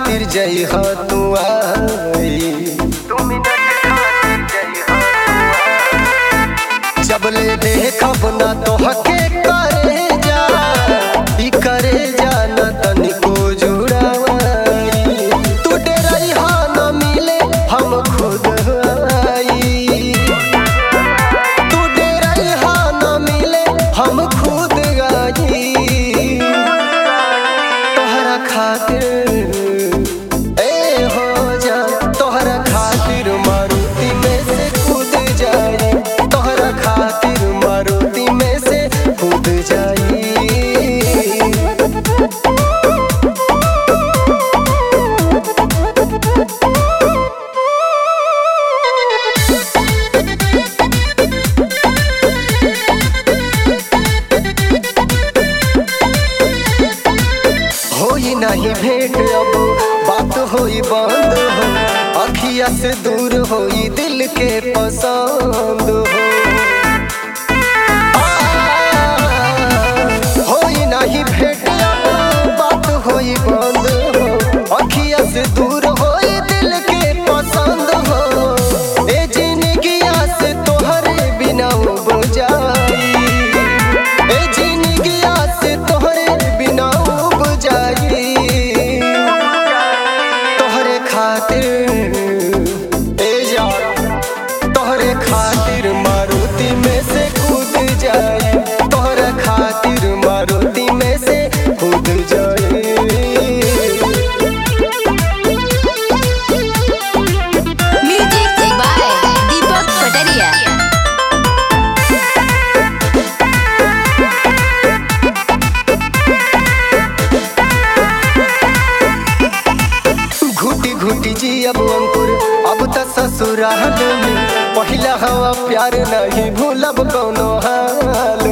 खातिर जई हो तू आई, जब ले देखब ना तो हके करे जा, ई करे जाना तनिको जुड़ावाई। तू डरई हा ना मिले हम खुद आई, तू डरई हा ना मिले हम खुद आई। तोहरा खातिर ए हो जा, तोहरा खातिर मारुति में से कूद जाई, तोहरा खातिर मारुति में से कूद जाई। होई नहीं भेंट अब बात होई बंद हो, अखिया से दूर होई दिल के पसंद हो। होई नहीं भेंट अब बात होई बंद हो, अखिया से दूर होई दिल के पसंद हो। ए जिंदगिया से तोहरे बिना उब जाई, ए जिंदगिया से तोहरे बिना उब जाई। तोहरे खातिर ए जान, तोहरे खातिर मारुति में से कूद जाई, तोहरे खातिर मारुति में से कूद जाई। Music by Deepak Pataria. घुटी घुटी जी अब अंकुर अब त ससुराल में, पहिला हवा प्यार नहीं भूलब कौनो हाल